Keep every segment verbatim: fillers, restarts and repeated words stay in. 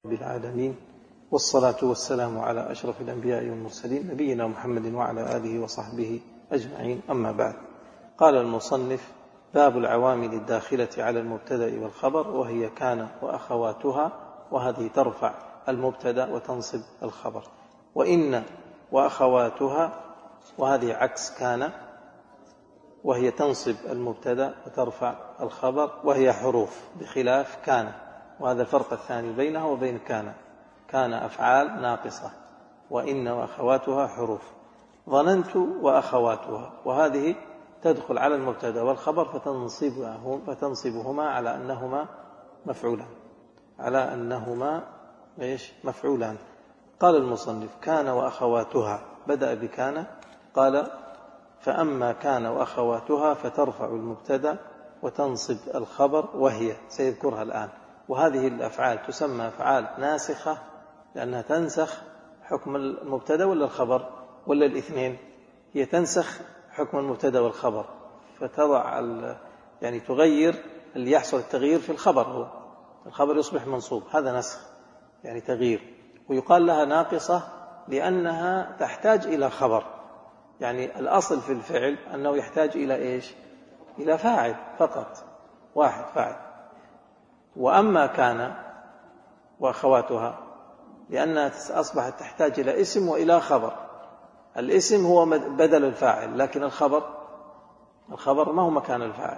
بالعالمين، والصلاة والسلام على أشرف الأنبياء والمرسلين نبينا محمد وعلى آله وصحبه أجمعين، أما بعد. قال المصنف: باب العوامل الداخلة على المبتدأ والخبر، وهي كان وأخواتها، وهذه ترفع المبتدأ وتنصب الخبر، وإن وأخواتها، وهذه عكس كان، وهي تنصب المبتدأ وترفع الخبر، وهي حروف بخلاف كان، وهذا الفرق الثاني بينها وبين كان. كان أفعال ناقصة، وإن وأخواتها حروف. ظننت وأخواتها، وهذه تدخل على المبتدأ والخبر فتنصبهما على أنهما مفعولان على أنهما إيش مفعولان. قال المصنف: كان وأخواتها، بدأ بكان، قال: فأما كان وأخواتها فترفع المبتدأ وتنصب الخبر، وهي سيذكرها الآن. وهذه الأفعال تسمى أفعال ناسخة لأنها تنسخ حكم المبتدأ ولا الخبر ولا الاثنين. هي تنسخ حكم المبتدأ والخبر، فتضع يعني تغير اللي يحصل التغيير في الخبر، هو الخبر يصبح منصوب، هذا نسخ يعني تغيير. ويقال لها ناقصة لأنها تحتاج إلى خبر، يعني الأصل في الفعل أنه يحتاج إلى إيش؟ إلى فاعل فقط، واحد فاعل. وأما كان وأخواتها لأنها أصبحت تحتاج إلى اسم وإلى خبر. الاسم هو بدل الفاعل، لكن الخبر الخبر ما هو مكان الفاعل.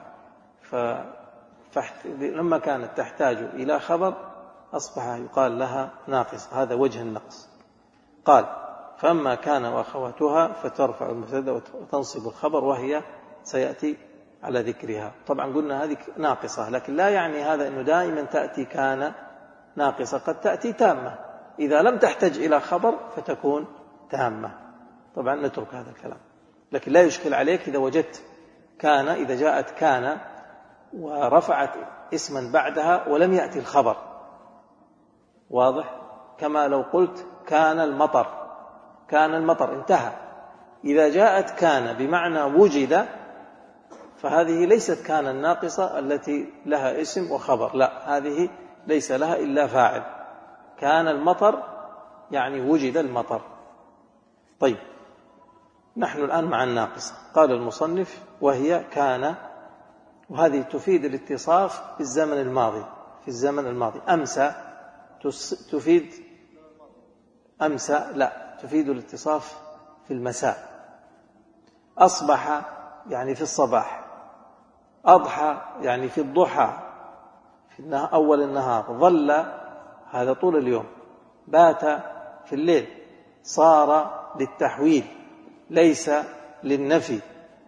فلما كانت تحتاج إلى خبر أصبح يقال لها ناقص، هذا وجه النقص. قال: فأما كان وأخواتها فترفع المبتدأ وتنصب الخبر، وهي سيأتي على ذكرها. طبعا قلنا هذه ناقصة، لكن لا يعني هذا أنه دائما تأتي كان ناقصة، قد تأتي تامة. إذا لم تحتاج إلى خبر فتكون تامة. طبعا نترك هذا الكلام، لكن لا يشكل عليك إذا وجدت كان، إذا جاءت كان ورفعت اسما بعدها ولم يأتي الخبر، واضح؟ كما لو قلت كان المطر، كان المطر انتهى. إذا جاءت كان بمعنى وجد، فهذه ليست كان الناقصة التي لها اسم وخبر، لا، هذه ليس لها إلا فاعل. كان المطر يعني وجد المطر. طيب، نحن الآن مع الناقصة. قال المصنف: وهي كان، وهذه تفيد الاتصاف بالزمن الماضي، في الزمن الماضي. أمسى تفيد أمسى لا، تفيد الاتصاف في المساء. أصبح يعني في الصباح. أضحى يعني في الضحى، في أول النهار. ظل هذا طول اليوم. بات في الليل. صار للتحويل ليس للنفي.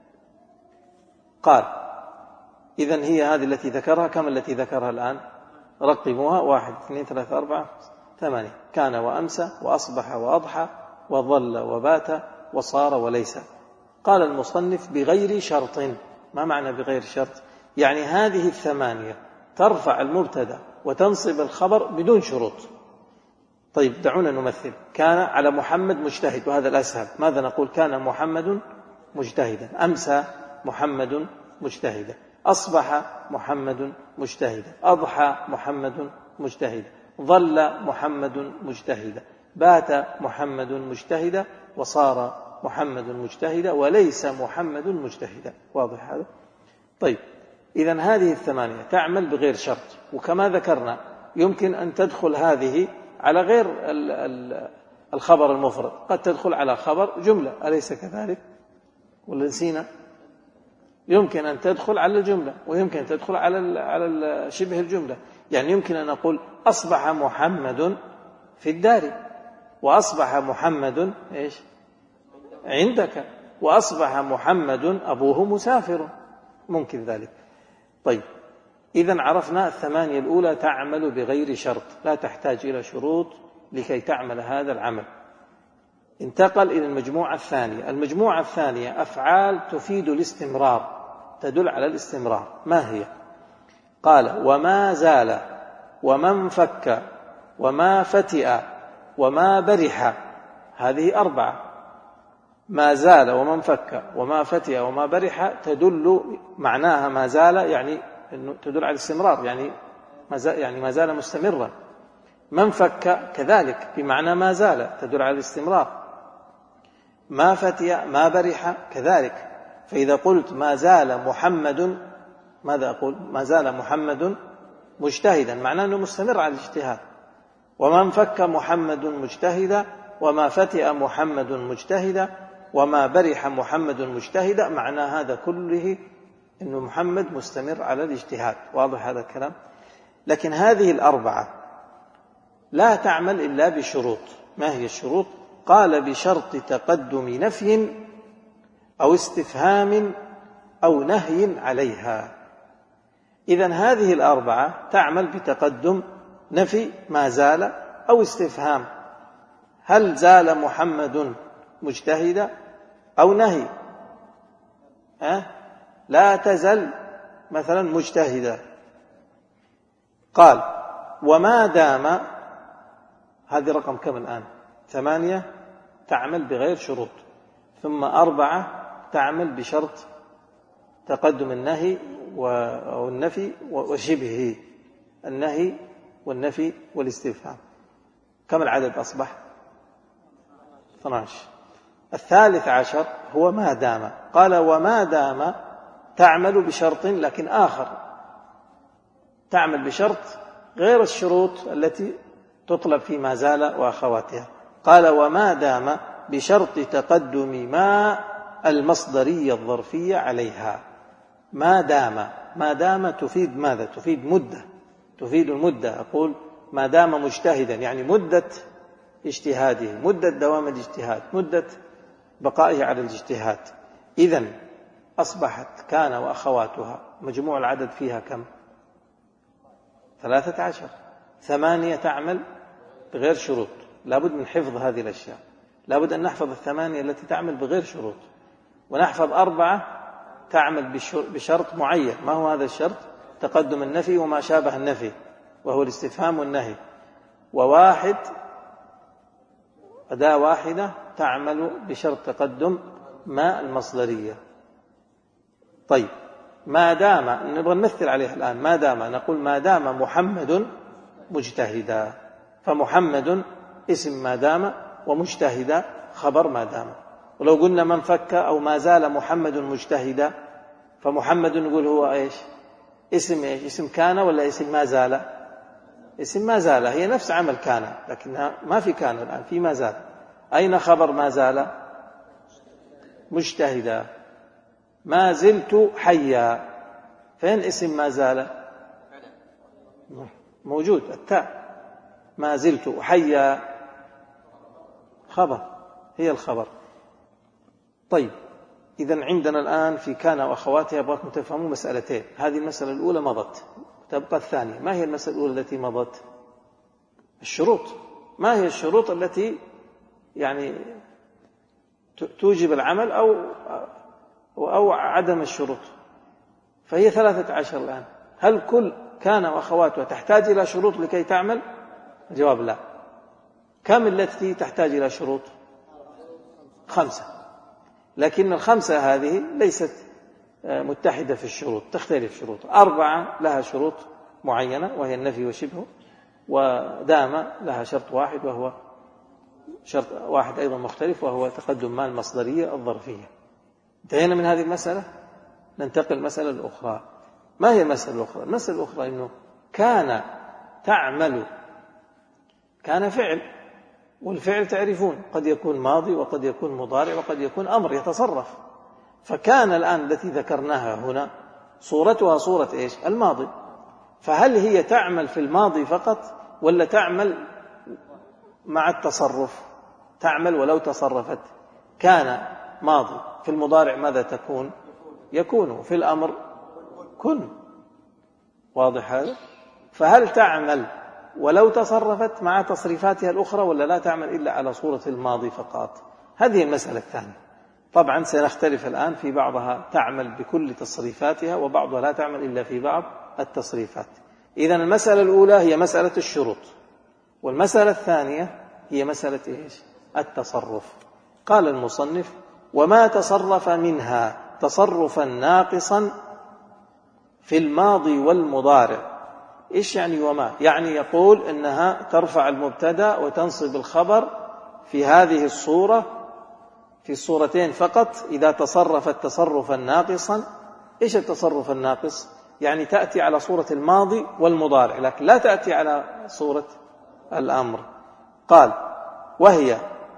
قال: إذن هي هذه التي ذكرها. كم التي ذكرها الآن؟ رقموها: واحد اثنين ثلاثة أربعة ثمانية. كان وأمسى وأصبح وأضحى وظل وبات وصار وليس. قال المصنف: بغير شرط. ما معنى بغير شرط؟ يعني هذه الثمانية ترفع المبتدأ وتنصب الخبر بدون شروط. طيب، دعونا نمثل. كان على محمد مجتهد، وهذا الأسهل. ماذا نقول؟ كان محمد مجتهدا. أمسى محمد مجتهدا. أصبح محمد مجتهدا. أضحى محمد مجتهدا. ظل محمد مجتهدا. بات محمد مجتهدا. وصار محمد مجتهدا. وليس محمد مجتهدا. واضح هذا؟ طيب، إذن هذه الثمانية تعمل بغير شرط. وكما ذكرنا يمكن أن تدخل هذه على غير الخبر المفرد، قد تدخل على خبر جملة، أليس كذلك؟ ولا نسينا؟ يمكن أن تدخل على الجملة، ويمكن أن تدخل على على شبه الجملة. يعني يمكن أن أقول: أصبح محمد في الدار، وأصبح محمد إيش؟ عندك، وأصبح محمد أبوه مسافر، ممكن ذلك. طيب، إذن عرفنا الثمانية الأولى تعمل بغير شرط، لا تحتاج إلى شروط لكي تعمل هذا العمل. انتقل إلى المجموعة الثانية. المجموعة الثانية أفعال تفيد الاستمرار، تدل على الاستمرار. ما هي؟ قال: وما زال، وما انفك، وما فتئ، وما برح. هذه أربعة. ما زال وما انفك وما فتئ وما برح تدل معناها ما زال يعني تدل على الاستمرار، يعني ما زال يعني ما زال مستمرا. من فك كذلك بمعنى ما زال، تدل على الاستمرار. ما فتي ما برح كذلك. فإذا قلت ما زال محمد، ماذا أقول؟ ما زال محمد مجتهدا، معناه أنه مستمر على الاجتهاد. ومن فك محمد مجتهدا، وما فتئ محمد مجتهدا، وما برح محمد مجتهدا، معنى هذا كله أن محمد مستمر على الاجتهاد. واضح هذا الكلام؟ لكن هذه الأربعة لا تعمل إلا بشروط. ما هي الشروط؟ قال بشرط تقدم نفي أو استفهام أو نهي عليها. إذن هذه الأربعة تعمل بتقدم نفي ما زال أو استفهام، هل زال محمد مجتهدا، أو نهي أه؟ لا تزل مثلا مجتهدا. قال وما دام، هذه رقم كم الآن؟ ثمانية تعمل بغير شروط، ثم أربعة تعمل بشرط تقدم النهي أو النفي وشبهه، النهي والنفي والاستفهام. كم العدد أصبح؟ اثني عشر. الثالث عشر هو ما دام. قال وما دام تعمل بشرط لكن آخر، تعمل بشرط غير الشروط التي تطلب في ما زال وأخواتها. قال وما دام بشرط تقدم ما المصدرية الظرفية عليها. ما دام، ما دام تفيد ماذا؟ تفيد مدة، تفيد المدة. أقول ما دام مجتهدا يعني مدة اجتهاده، مدة دوام الاجتهاد، مدة بقائه على الاجتهاد. إذن أصبحت كان وأخواتها مجموع العدد فيها كم؟ ثلاثة عشر. ثمانية تعمل بغير شروط، لابد من حفظ هذه الأشياء، لابد أن نحفظ الثمانية التي تعمل بغير شروط، ونحفظ أربعة تعمل بشرط معين. ما هو هذا الشرط؟ تقدم النفي وما شابه النفي، وهو الاستفهام والنهي. وواحد أداة واحدة تعمل بشرط تقدم ما المصدرية. طيب ما دام، نبغى نمثل عليه الآن. ما دام نقول ما دام محمد مجتهدا، فمحمد اسم ما دام، ومجتهدا خبر ما دام. ولو قلنا من فك أو ما زال محمد مجتهدا، فمحمد نقول هو إيش؟ اسم إيش؟ اسم كان ولا اسم ما زال؟ اسم ما زال، هي نفس عمل كان، لكنها ما في كان الآن، في ما زال. أين خبر ما زال؟ مجتهدا. ما زلت حيا، فين اسم ما زال؟ موجود التاء. ما زلت حيا خبر، هي الخبر. طيب إذن عندنا الآن في كان وأخواتها أبغاكم تفهموا مسألتين. هذه المسألة الأولى مضت، تبقى الثانية. ما هي المسألة الأولى التي مضت؟ الشروط. ما هي الشروط التي يعني توجب العمل أو أو عدم الشروط؟ فهي ثلاثة عشر الآن. هل كل كان وأخواتها تحتاج إلى شروط لكي تعمل؟ الجواب لا. كم التي تحتاج إلى شروط؟ خمسة. لكن الخمسة هذه ليست متحدة في الشروط، تختلف شروط. أربعة لها شروط معينة وهي النفي وشبهه، ودام لها شرط واحد وهو شرط واحد أيضا مختلف وهو تقدم ما المصدرية الظرفية. انتهينا من هذه المسألة، ننتقل المسألة الأخرى. ما هي المسألة الأخرى؟ المسألة الأخرى إنه كان تعمل، كان فعل، والفعل تعرفون قد يكون ماضي وقد يكون مضارع وقد يكون أمر يتصرف. فكان الآن التي ذكرناها هنا صورتها صورة إيش؟ الماضي. فهل هي تعمل في الماضي فقط ولا تعمل مع التصرف؟ تعمل ولو تصرفت. كان ماضي، في المضارع ماذا تكون؟ يكون. في الأمر كن. واضح هذا؟ فهل تعمل ولو تصرفت مع تصريفاتها الأخرى ولا لا تعمل إلا على صورة الماضي فقط؟ هذه المسألة الثانية. طبعا سنختلف الآن، في بعضها تعمل بكل تصريفاتها وبعضها لا تعمل إلا في بعض التصريفات. إذن المسألة الأولى هي مسألة الشروط، والمسألة الثانية هي مسألة إيش؟ التصرف. قال المصنف وما تصرف منها تصرفا ناقصا في الماضي والمضارع إيش يعني وما؟ يعني يقول إنها ترفع المبتدأ وتنصب الخبر في هذه الصورة، في الصورتين فقط، إذا تصرفت تصرفا ناقصا. إيش التصرف الناقص؟ يعني تأتي على صورة الماضي والمضارع، لكن لا تأتي على صورة الأمر. قال وهي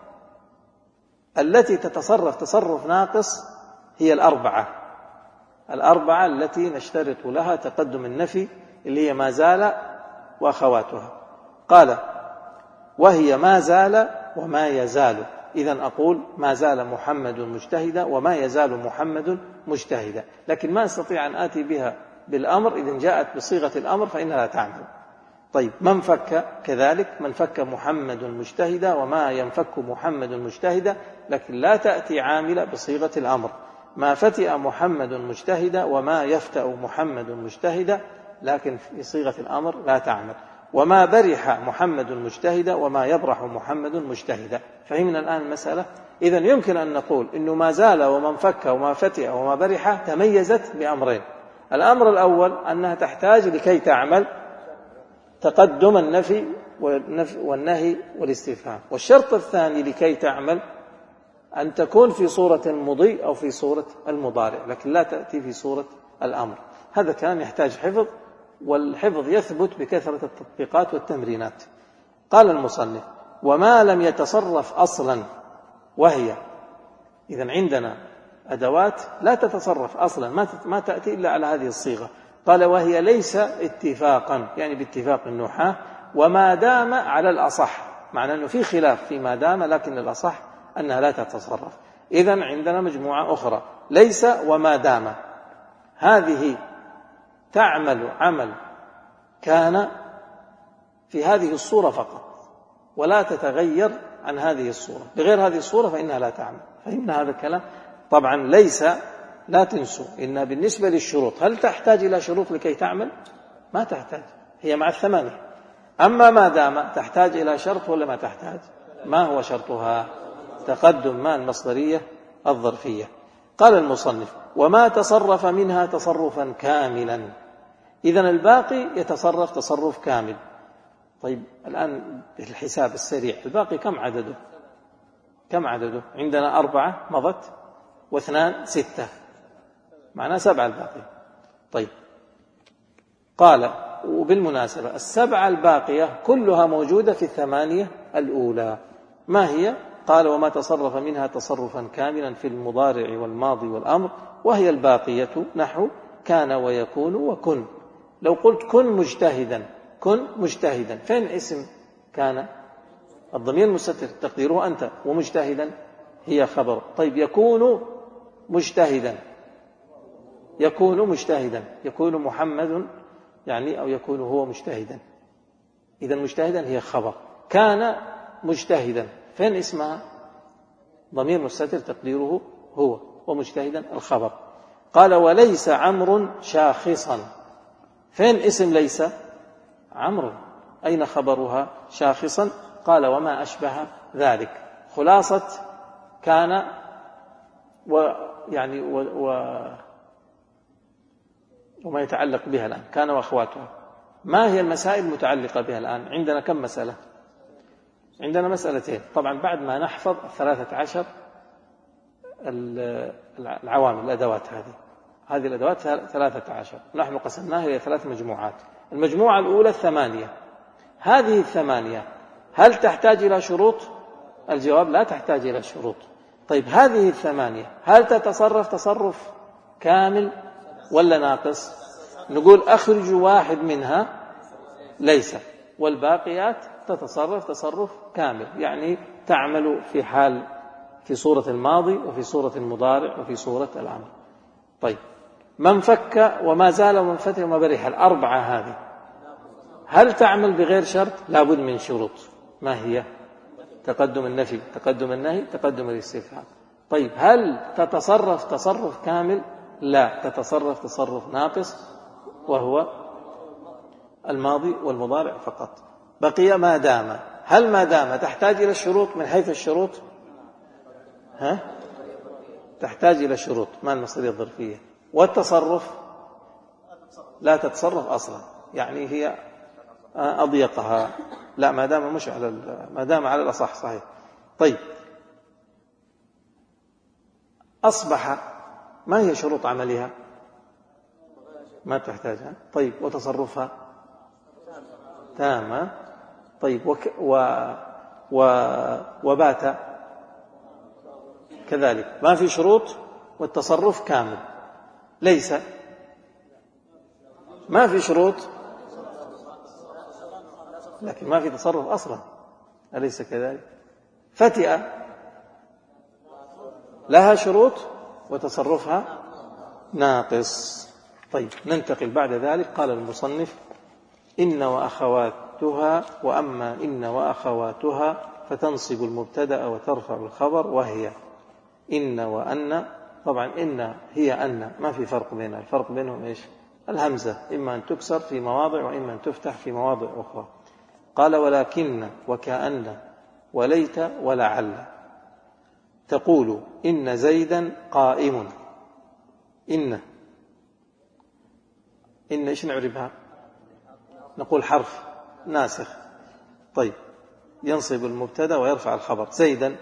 التي تتصرف تصرف ناقص هي الأربعة الأربعة التي نشترط لها تقدم النفي، اللي هي ما زال وأخواتها. قال وهي ما زال وما يزال. إذن أقول ما زال محمد مجتهدا وما يزال محمد مجتهدا، لكن ما أستطيع أن آتي بها بالأمر. إذن جاءت بصيغة الأمر فإنها لا تعمل. طيب من فك كذلك، من فك محمد مجتهدا وما ينفك محمد مجتهدا، لكن لا تأتي عاملة بصيغة الأمر. ما فتئ محمد مجتهدا وما يفتأ محمد مجتهدا، لكن في صيغة الأمر لا تعمل. وما برح محمد مجتهدا وما يبرح محمد مجتهدا. فهمنا الآن المسألة؟ إذن يمكن أن نقول إنه ما زال ومن فك وما فتئ وما برح تميزت بأمرين. الأمر الأول أنها تحتاج لكي تعمل تقدم النفي والنهي والاستفهام، والشرط الثاني لكي تعمل أن تكون في صورة المضي أو في صورة المضارع، لكن لا تأتي في صورة الأمر. هذا كلام يحتاج حفظ، والحفظ يثبت بكثرة التطبيقات والتمرينات. قال المصنف وما لم يتصرف أصلا وهي. إذن عندنا أدوات لا تتصرف أصلا، ما تأتي إلا على هذه الصيغة. قال وهي ليس اتفاقا، يعني باتفاق النحاة، وما دام على الأصح، معنى أنه في خلاف في ما دام، لكن الأصح أنها لا تتصرف. إذن عندنا مجموعة أخرى ليس وما دام، هذه تعمل عمل كان في هذه الصورة فقط، ولا تتغير عن هذه الصورة. بغير هذه الصورة فإنها لا تعمل. فهمنا هذا الكلام؟ طبعا ليس لا تنسوا إن بالنسبة للشروط هل تحتاج إلى شروط لكي تعمل؟ ما تحتاج، هي مع الثمانية. أما ما دام تحتاج إلى شرط ولا ما تحتاج؟ ما هو شرطها؟ تقدم ما المصدرية الظرفية. قال المصنف وما تصرف منها تصرفا كاملا. إذن الباقي يتصرف تصرف كامل. طيب الآن الحساب السريع، الباقي كم عدده؟ كم عدده؟ عندنا أربعة مضت، واثنان ستة، معناه سبعة الباقي. طيب قال وبالمناسبة السبعة الباقية كلها موجودة في الثمانية الأولى. ما هي؟ قال وما تصرف منها تصرفا كاملا في المضارع والماضي والأمر، وهي الباقية نحو كان ويكون وكن. لو قلت كن مجتهدا، كن مجتهدا، فين اسم كان؟ الضمير المستتر تقديره أنت، ومجتهدا هي خبر. طيب يكون مجتهدا، يكون مجتهدا، يكون محمد يعني أو يكون هو مجتهدا. إذا مجتهدا هي خبر. كان مجتهدا، فين اسمها؟ ضمير مستتر تقديره هو، ومجتهدا الخبر. قال وليس عمرو شاخصا، فين اسم ليس؟ عمرو، أين خبرها؟ شاخصا. قال وما أشبه ذلك. خلاصة كان ويعني و و وما يتعلق بها الآن، كان وأخواتها. ما هي المسائل المتعلقة بها الآن؟ عندنا كم مسألة؟ عندنا مسألتين. طبعا بعد ما نحفظ الثلاثة عشر العوامل الأدوات، هذه هذه الأدوات ثلاثة عشر، نحن قسمناها إلى ثلاث مجموعات. المجموعة الأولى الثمانية. هذه الثمانية هل تحتاج إلى شروط؟ الجواب لا تحتاج إلى شروط. طيب هذه الثمانية هل تتصرف تصرف كامل ولا ناقص؟ نقول أخرج واحد منها ليس، والباقيات تتصرف تصرف كامل، يعني تعمل في حال في صورة الماضي وفي صورة المضارع وفي صورة الأمر. طيب من فك وما زال ومن فتح وما برح، الأربعة هذه هل تعمل بغير شرط؟ لابد من شروط. ما هي؟ تقدم النفي، تقدم النهي، تقدم الاستفهام. طيب هل تتصرف تصرف كامل؟ لا، تتصرف تصرف ناقص، وهو الماضي والمضارع فقط. بقي ما دام. هل ما دام تحتاج إلى الشروط؟ من حيث الشروط ها؟ تحتاج إلى شروط، ما المصدرية الظرفية. والتصرف لا تتصرف أصلا. يعني هي أضيقها. لا، ما دام مش على ما دام على الأصح صحيح. طيب، أصبح ما هي شروط عملها؟ ما تحتاجها. طيب، وتصرفها تامة. طيب، وك و و وبات كذلك ما في شروط والتصرف كامل. ليس ما في شروط لكن ما في تصرف أصلا، أليس كذلك؟ فتئ لها شروط وتصرفها ناقص. طيب، ننتقل بعد ذلك. قال المصنف: إن وأخواتها. وأما إن وأخواتها فتنصب المبتدأ وترفع الخبر، وهي إن وأن. طبعا إن هي أن، ما في فرق بينها. الفرق بينهم إيش؟ الهمزة، إما أن تكسر في مواضع وإما أن تفتح في مواضع أخرى. قال: ولكن وكأن وليت ولعل. تقول: إن زيدا قائم. إن إن إيش نعربها؟ نقول حرف ناسخ. طيب، ينصب المبتدأ ويرفع الخبر. زيدا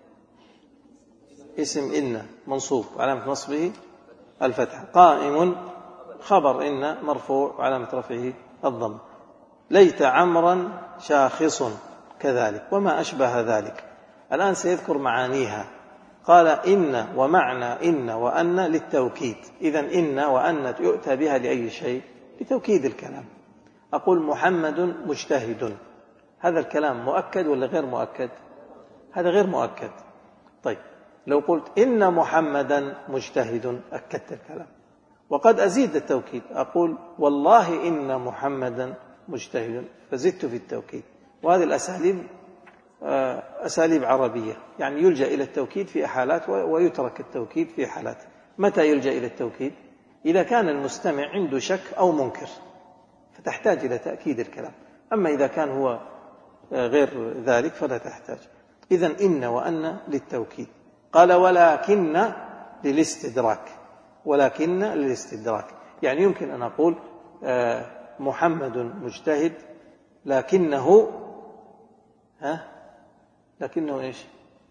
اسم إن منصوب علامة نصبه الفتحة. قائم خبر إن مرفوع علامة رفعه الضم. ليت عمرا شاخص كذلك، وما أشبه ذلك. الآن سيذكر معانيها. قال: إن ومعنى إن وأن للتوكيد. إذن إن وأن يؤتى بها لأي شيء؟ لتوكيد الكلام. أقول: محمد مجتهد. هذا الكلام مؤكد ولا غير مؤكد؟ هذا غير مؤكد. طيب، لو قلت إن محمدا مجتهد أكدت الكلام. وقد أزيد التوكيد، أقول: والله إن محمدا مجتهد، فزدت في التوكيد. وهذه الأساليب أساليب عربية، يعني يلجأ إلى التوكيد في حالات ويترك التوكيد في حالات. متى يلجأ إلى التوكيد؟ إذا كان المستمع عنده شك أو منكر فتحتاج إلى تأكيد الكلام. أما إذا كان هو غير ذلك فلا تحتاج. إذن إن وأن للتوكيد. قال: ولكن للاستدراك. ولكن للاستدراك، يعني يمكن أن أقول محمد مجتهد لكنه ها لكنه إيش؟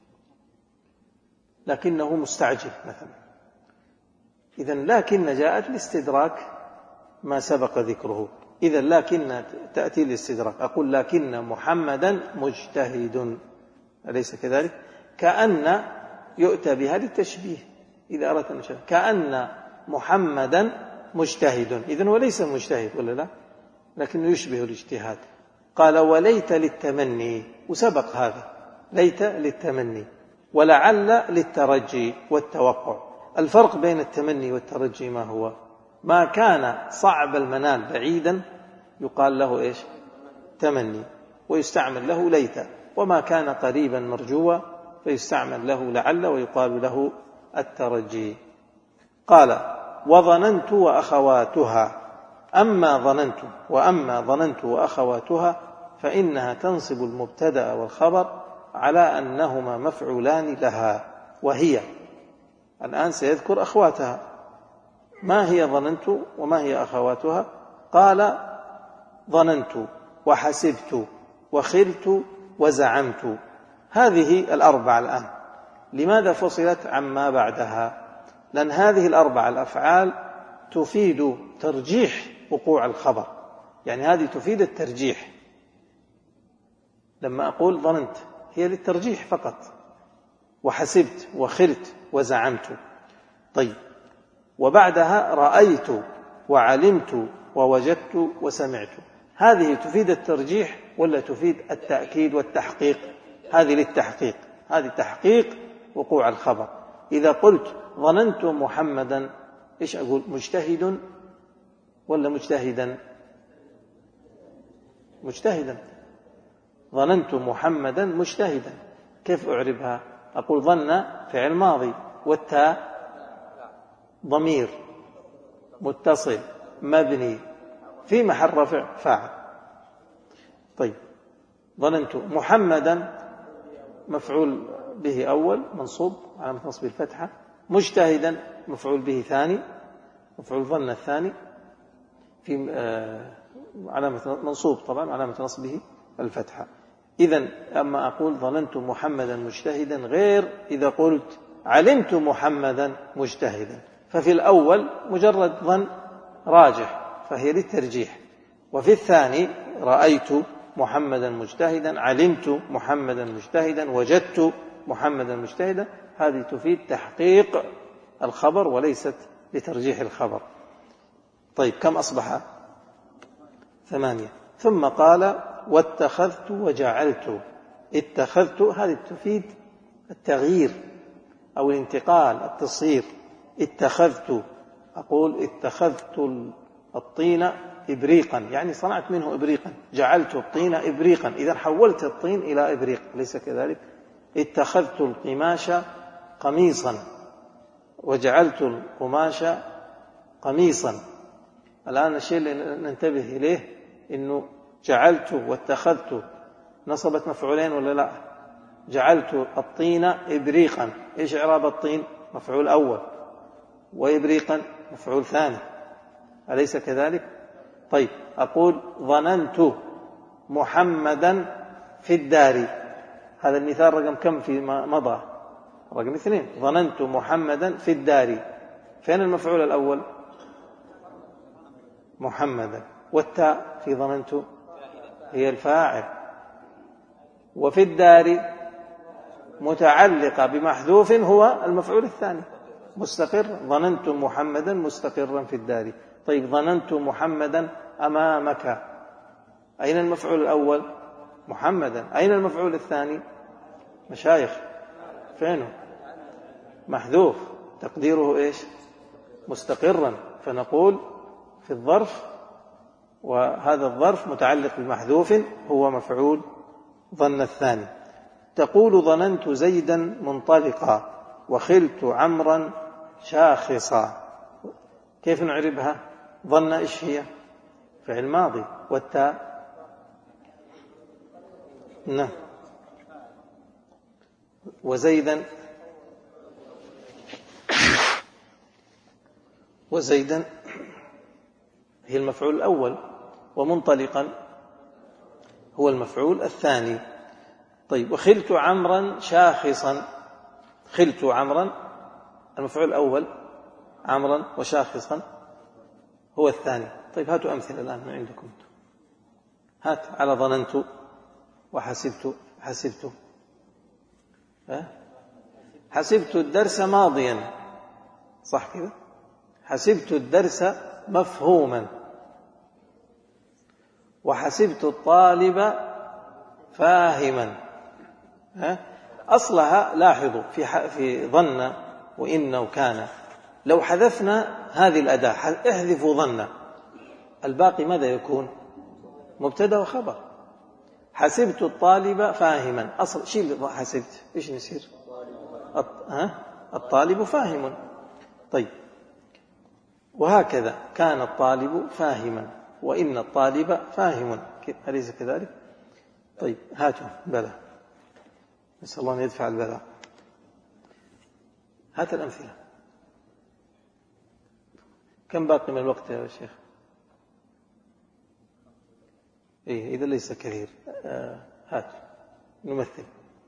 لكنه مستعجل مثلا. إذن لكن جاءت لاستدراك ما سبق ذكره. إذن لكن تأتي للاستدراك. أقول: لكن محمدا مجتهد، أليس كذلك؟ كأن يؤتى بها للتشبيه. إذا أردت أن نشبه كأن محمدا مجتهد، إذن وليس مجتهد ولا لا، لكنه يشبه الاجتهاد. قال: وليت للتمني، وسبق هذا. ليت للتمني، ولعل للترجي والتوقع. الفرق بين التمني والترجي ما هو؟ ما كان صعب المنال بعيدا يقال له إيش؟ تمني، ويستعمل له ليت. وما كان قريبا مرجوا فيستعمل له لعل ويقال له الترجي. قال: وظننت وأخواتها. أما ظننت وأما ظننت وأخواتها فإنها تنصب المبتدأ والخبر على أنهما مفعولان لها، وهي. الآن سيذكر أخواتها. ما هي ظننت وما هي أخواتها؟ قال: ظننت وحسبت وخلت وزعمت. هذه الأربعة الآن لماذا فصلت عما بعدها؟ لأن هذه الأربعة الأفعال تفيد ترجيح وقوع الخبر، يعني هذه تفيد الترجيح. لما أقول ظننت هي للترجيح فقط، وحسبت وخلت وزعمت. طيب، وبعدها رأيت وعلمت ووجدت وسمعت. هذه تفيد الترجيح ولا تفيد التأكيد والتحقيق؟ هذه للتحقيق، هذه تحقيق وقوع الخبر. إذا قلت ظننت محمدا، إيش أقول؟ مجتهد ولا مجتهدا؟ مجتهدا. ظننت محمدا مجتهدا. كيف أعربها؟ أقول ظن فعل ماضي، والتاء ضمير متصل مبني في محل رفع فاعل. طيب، ظننت محمدا مفعول به أول منصوب علامة نصب الفتحة. مجتهدا مفعول به ثاني، مفعول ظن الثاني في علامة منصوب طبعا، علامة نصبه الفتحة. إذن أما أقول ظننت محمدا مجتهدا غير إذا قلت علمت محمدا مجتهدا، ففي الأول مجرد ظن راجح فهي للترجيح، وفي الثاني رأيت محمدا مجتهدا، علمت محمدا مجتهدا، وجدت محمدا مجتهدا، هذه تفيد تحقيق الخبر وليست لترجيح الخبر. طيب كم أصبح؟ ثمانية. ثم قال واتخذت وجعلت. اتخذت هذه تفيد التغيير أو الانتقال، التصير. اتخذت، أقول اتخذت الطين إبريقا، يعني صنعت منه إبريقا. جعلت الطين إبريقا، إذا حولت الطين إلى إبريق، ليس كذلك؟ اتخذت القماش قميصا وجعلت القماش قميصا. الآن الشيء اللي ننتبه إليه إنه جعلت واتخذت نصبت مفعولين ولا لا؟ جعلت الطين إبريقا، إيش إعراب الطين؟ مفعول أول، وإبريقا مفعول ثاني، أليس كذلك؟ طيب أقول ظننت محمدا في الدار، هذا المثال رقم كم في مضى؟ رقم اثنين. ظننت محمدا في الدار، فين المفعول الأول؟ محمدا، والتاء في ظننت هي الفاعل، وفي الدار متعلقة بمحذوف هو المفعول الثاني مستقر. ظننت محمدا مستقرا في الدار. طيب ظننت محمدا أمامك، أين المفعول الأول؟ محمدا. أين المفعول الثاني؟ مشايخ، فينه؟ محذوف، تقديره إيش؟ مستقرا. فنقول في الظرف، وهذا الظرف متعلق بمحذوف هو مفعول ظن الثاني. تقول ظننت زيدا منطلقا وخلت عمرا شاخصا. كيف نعربها؟ ظن إيش هي؟ فعل ماضي، والتاء نعم، وزيدا وزيدا هي المفعول الأول، ومنطلقا هو المفعول الثاني. طيب وخلت عمرا شاخصا، خلت عمرا المفعول الأول عمرا، وشاخصا هو الثاني. طيب هاتوا أمثلة الآن من عندكم، هات على ظننت وحسبت. حسبت حسبت الدرس ماضيا، صح كذا؟ حسبت الدرس مفهوما، وحسبت الطالب فاهما. أصلها لاحظوا في في ظن وإن وكان، لو حذفنا هذه الأداة، احذفوا ظن، الباقي ماذا يكون؟ مبتدأ وخبر. حسبت الطالب فاهما، أصل شيء اللي حسبت إيش نصير؟ الطالب فاهم. طيب وهكذا كان الطالب فاهما، وإن الطالب فاهم، أليس كذلك؟ طيب هاتوا بلى، نسأل الله أن يدفع البلاء. هات الأمثلة. كم باقي من الوقت يا شيخ؟ إيه إذا ليس كثير. آه هات نمثل.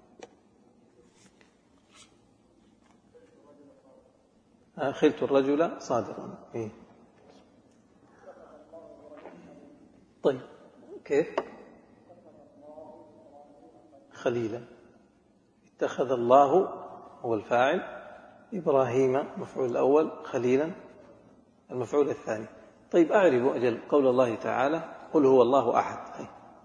آه خلت الرجل صادقا. إيه طيب كيف؟ خليلا. اتخذ الله هو الفاعل، إبراهيم مفعول الأول، خليلا المفعول الثاني. طيب أعرفوا أجل قول الله تعالى قل هو الله أحد.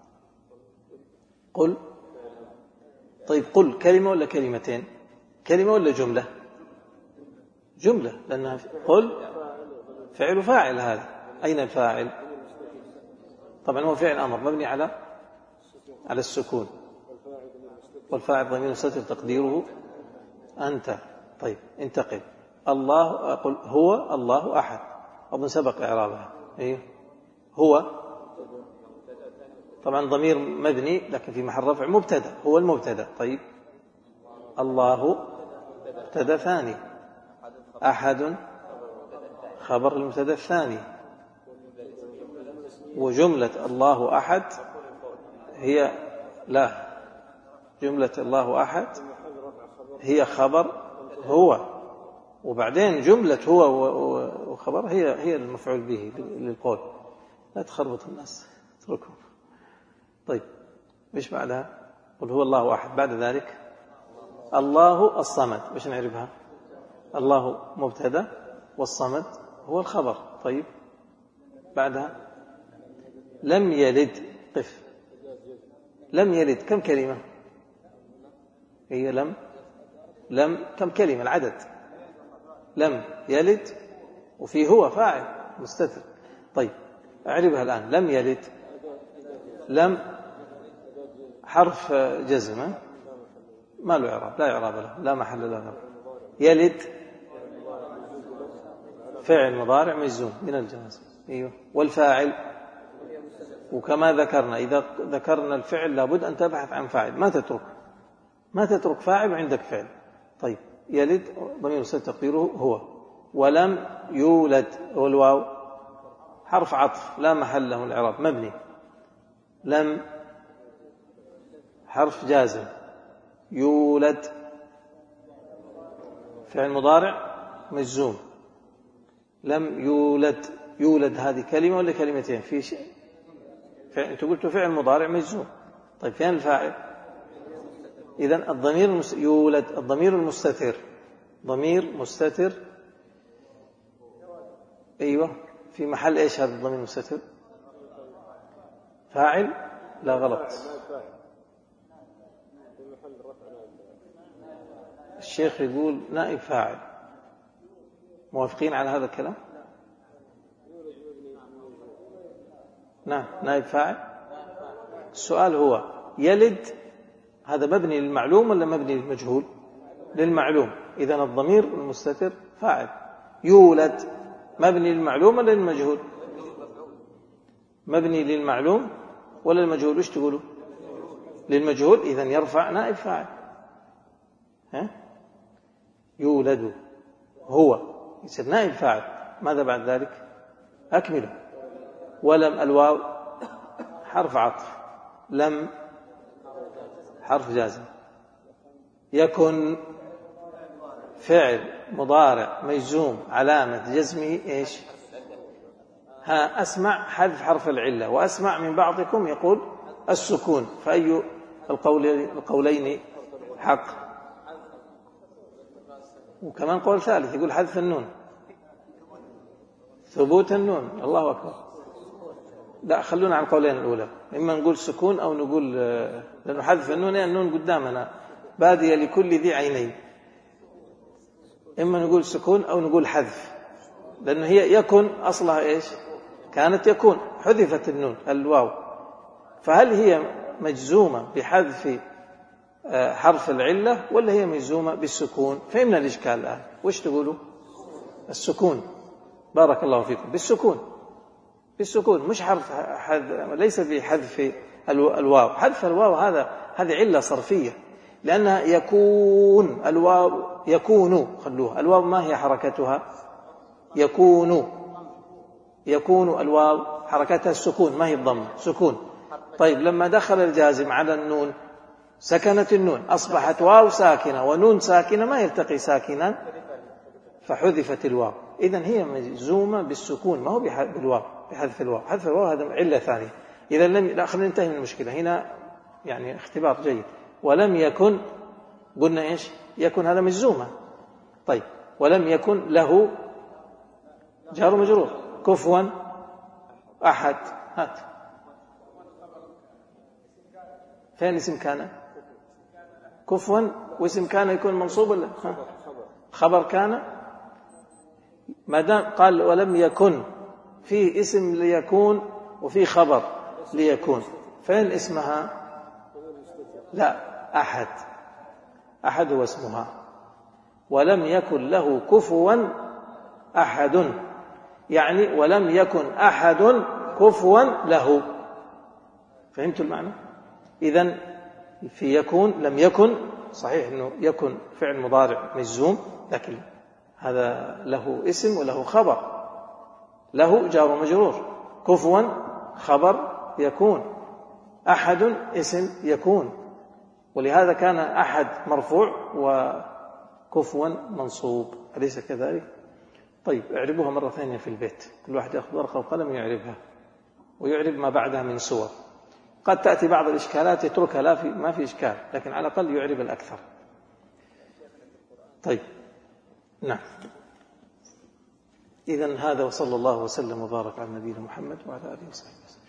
قل، طيب قل كلمة ولا كلمتين؟ كلمة ولا جملة؟ جملة، لأنها قل فعل فاعل. هذا أين الفاعل؟ طبعا هو فعل أمر مبني على على السكون، والفاعل ضمير مستتر تقديره أنت. طيب انتقل. الله، أقول هو الله أحد، أظن سبق إعرابها. إيه هو طبعا ضمير مبني لكن في محل رفع مبتدأ، هو المبتدأ. طيب الله مبتدأ ثاني، أحد خبر المبتدأ الثاني، وجملة الله أحد هي لا جملة الله أحد هي خبر هو، وبعدين جملة هو وخبر هي هي المفعول به للقول. لا تخربط الناس، اتركهم. طيب ايش بعدها؟ قل هو الله أحد. بعد ذلك الله الصمد، ايش نعرفها؟ الله مبتدا والصمد هو الخبر. طيب بعدها لم يلد. قف. لم يلد كم كلمة؟ هي لم لم كم كلمة العدد؟ لم يلد وفي هو فاعل مستتر. طيب أعربها الآن. لم يلد، لم حرف جزم ما له إعراب، لا إعراب له، لا محل له. يلد فعل مضارع مجزوم من الجواز. أيوه. والفاعل وكما ذكرنا إذا ذكرنا الفعل لابد أن تبحث عن فاعل، ما تترك ما تترك فاعل وعندك فعل. طيب يلد ضمير مستتر تقديره هو. ولم يولد والواو حرف عطف لا محل له الإعراب مبني. لم حرف جازم. يولد فعل مضارع مجزوم. لم يولد. يولد هذه كلمة ولا كلمتين؟ في شيء أنت قلت فعل مضارع مجزوم. طيب فين الفاعل؟ إذن الضمير المس... يولد الضمير المستتر ضمير مستتر. أيوة في محل إيش هذا الضمير المستتر؟ فاعل؟ لا غلط. الشيخ يقول نائب فاعل. موافقين على هذا الكلام؟ نعم نائب فاعل. السؤال هو يلد هذا مبني للمعلوم ولا مبني للمجهول؟ للمعلوم. إذن الضمير المستتر فاعل. يولد مبني للمعلوم ولا للمجهول؟ مبني للمعلوم ولا المجهول؟ وش تقولوا؟ للمجهول. إذن يرفع نائب فاعل. ها؟ يولد هو يصير نائب فاعل. ماذا بعد ذلك؟ أكمله. ولم الواو حرف عطف. لم حرف جازم. يكن فعل مضارع مجزوم علامة جزمه إيش؟ ها أسمع حذف حرف العلة، وأسمع من بعضكم يقول السكون، فأي القولين حق؟ وكمان قول ثالث يقول حذف النون، ثبوت النون. الله أكبر. لا خلونا على القولين الأولى، إما نقول سكون أو نقول، لأنه حذف النون النون قدامنا بادية لكل ذي عينين، إما نقول سكون أو نقول حذف، لأنه هي يكن أصلها إيش؟ كانت يكون، حذفت النون الواو، فهل هي مجزومة بحذف حرف العلة ولا هي مجزومة بالسكون؟ فهمنا الإشكال الآن. وش تقولوا؟ السكون. بارك الله فيكم. بالسكون، بالسكون مش حرف حذف، ليس بحذف الواو. حذف الواو هذا هذه علة صرفية، لأنها يكون الواو يكون، خلوها الواو ما هي حركتها؟ يكون يكون الواو حركتها السكون ما هي الضم، سكون. طيب لما دخل الجازم على النون سكنت النون، أصبحت واو ساكنة ونون ساكنة ما يلتقي ساكنا، فحذفت الواو. إذن هي مجزومة بالسكون ما هو بالواو، بحذف الواو. حذف الواو هذا علة ثانية. إذن لم لا خلينا ننتهي من المشكلة هنا، يعني اختبار جيد. ولم يكن قلنا إيش؟ يكن هذا مجزومة. طيب ولم يكن له جار مجرور. كفوا أحد. هات فين اسم كان؟ كفوا. واسم كان يكون منصوب ولا خبر كان؟ ما دام قال ولم يكن فيه اسم ليكون وفيه خبر ليكون، فين اسمها؟ لا أحد. أحد هو اسمها. ولم يكن له كفوا أحد، يعني ولم يكن أحد كفوا له. فهمتوا المعنى؟ إذن في يكون لم يكن صحيح أنه يكن فعل مضارع مجزوم، لكن هذا له اسم وله خبر، له جار مجرور. كفوا خبر يكون، أحد اسم يكون، ولهذا كان أحد مرفوع وكفوا منصوب، أليس كذلك؟ طيب اعربوها مرة ثانية في البيت، كل واحد يأخذ ورقة وقلم يعربها ويعرب ما بعدها من سور. قد تأتي بعض الإشكالات يتركها، لا في ما في إشكال، لكن على الأقل يعرب الأكثر. طيب نعم. إذن هذا، وصلى الله وسلم وبارك على نبينا محمد وعلى آله وصحبه وسلم.